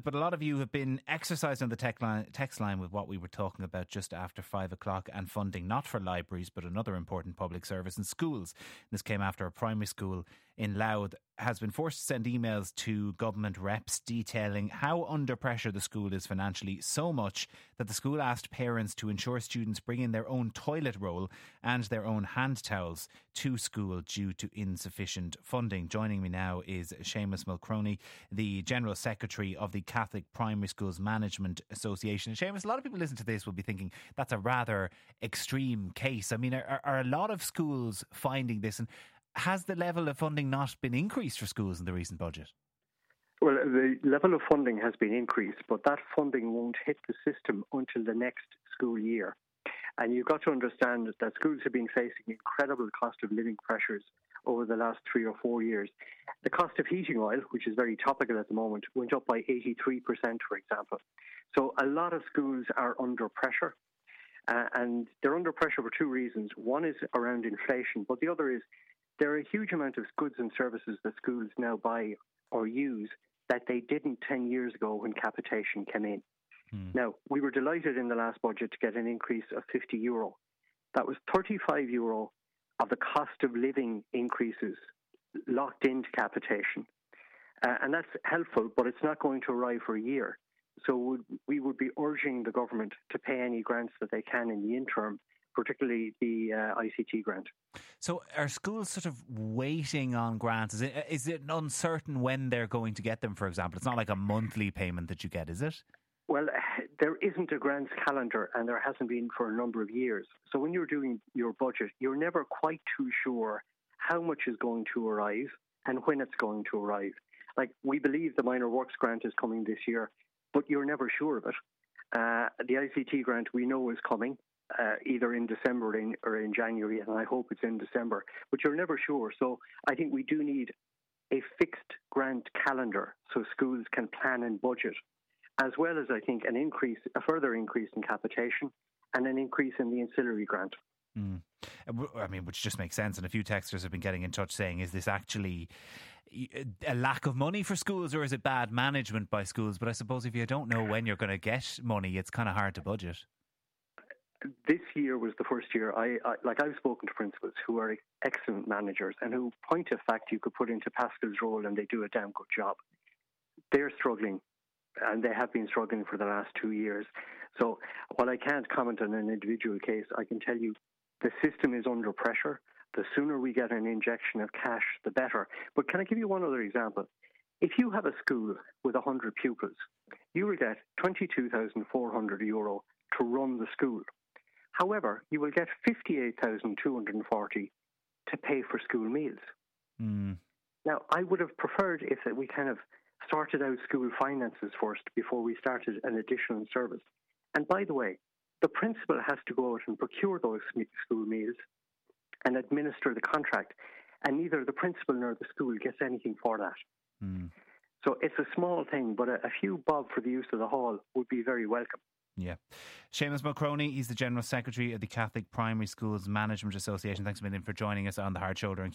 But a lot of you have been exercised on the text line with what we were talking about just after 5 o'clock, and funding not for libraries but another important public service in schools. This came after a primary school in Louth has been forced to send emails to government reps detailing how under pressure the school is financially, so much that the school asked parents to ensure students bring in their own toilet roll and their own hand towels to school due to insufficient funding. Joining me now is Seamus Mulcroney, the General Secretary of the Catholic Primary Schools Management Association. And Seamus, a lot of people listening to this will be thinking that's a rather extreme case. I mean, are a lot of schools finding this, and has the level of funding not been increased for schools in the recent budget? Well, the level of funding has been increased, but that funding won't hit the system until the next school year. And you've got to understand that schools have been facing incredible cost of living pressures over the last 3 or 4 years. The cost of heating oil, which is very topical at the moment, went up by 83%, for example. So a lot of schools are under pressure. And they're under pressure for two reasons. One is around inflation, but the other is there are a huge amount of goods and services that schools now buy or use that they didn't 10 years ago when capitation came in. Now, we were delighted in the last budget to get an increase of €50. That was €35 of the cost of living increases locked into capitation. And that's helpful, but it's not going to arrive for a year. So we would be urging the government to pay any grants that they can in the interim, particularly the ICT grant. So are schools sort of waiting on grants? Is it uncertain when they're going to get them, for example? It's not like a monthly payment that you get, is it? Well, there isn't a grants calendar, and there hasn't been for a number of years. So when you're doing your budget, you're never quite too sure how much is going to arrive and when it's going to arrive. Like, we believe the minor works grant is coming this year, but you're never sure of it. The ICT grant we know is coming, either in December or in January, and I hope it's in December, but you're never sure. So I think we do need a fixed grant calendar so schools can plan and budget, as well as, I think, a further increase in capitation and an increase in the ancillary grant. I mean, which just makes sense. And a few texters have been getting in touch saying, is this actually a lack of money for schools, or is it bad management by schools? But I suppose if you don't know when you're going to get money, it's kind of hard to budget. This year was the first year I've spoken to principals who are excellent managers and who, point of fact, you could put into Pascal's role and they do a damn good job. They're struggling, and they have been struggling for the last 2 years. So while I can't comment on an individual case, I can tell you the system is under pressure. The sooner we get an injection of cash, the better. But can I give you one other example? If you have a school with 100 pupils, you will get €22,400 to run the school. However, you will get €58,240 to pay for school meals. Now, I would have preferred if we kind of sorted out school finances first before we started an additional service. And by the way, the principal has to go out and procure those school meals and administer the contract, and neither the principal nor the school gets anything for that. So it's a small thing, but a few bob for the use of the hall would be very welcome. Yeah. Seamus Mulcroney, he's the General Secretary of the Catholic Primary Schools Management Association. Thanks a million for joining us on The Hard Shoulder.